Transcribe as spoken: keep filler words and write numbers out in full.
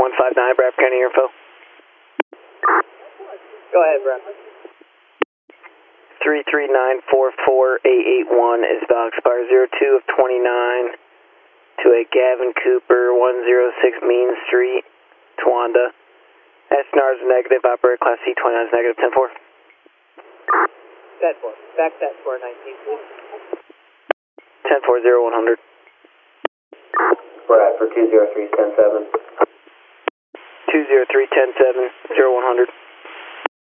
one five nine, Bradford County info. Go ahead, Brad. three three nine four four eight eight one is valid expire zero two of twenty-nine to a Gavin Cooper, one oh six Main Street, Towanda. S N R is negative, operator class C twenty-nine is negative, ten four. ten four. Back ten four nineteen, please. ten four zero one hundred. Bradford two zero three ten seven. two zero three ten seven, zero one hundred.